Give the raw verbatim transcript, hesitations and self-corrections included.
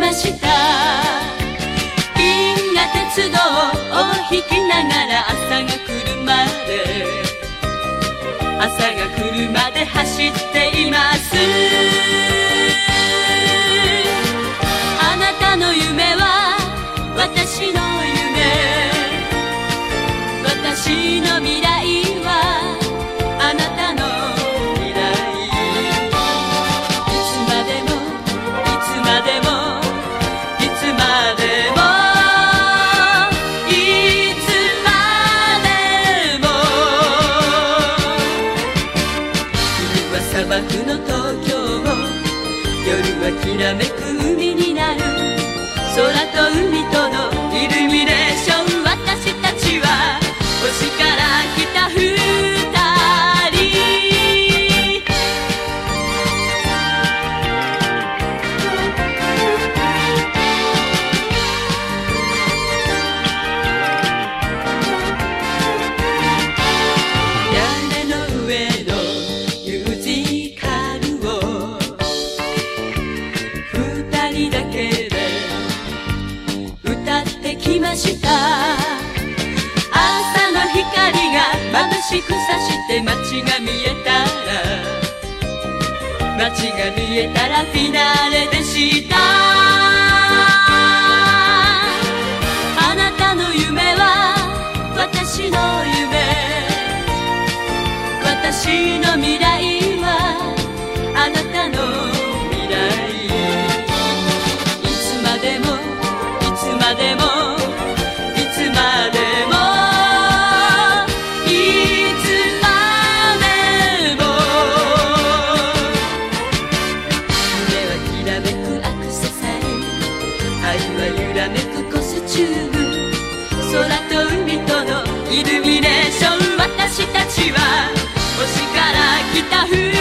ました。銀河鉄道を引きながら朝が来るまで、朝が来るまで走っています。あなたの夢は私の夢、私の未来はあなたの未来。いつまでもいつまでもいつまでもいつまでも、冬は砂漠の東京、夜はきらめく海になる。空と海とのイルミネーション、私たちは星から来た二人。屋根の上のミュージカルを二人だけで歌ってきました。朝の光が眩しくさして街が見えたら、街が見えたらフィナーレでした。あなたの夢は私の夢、私の未来はあなたの未来。いつまでもいつまでもいつまでもいつまでも、夢はきらめくアクセサリー、愛は揺らめくコスチューム。空と海とのイルミネーション、私たちは星から来た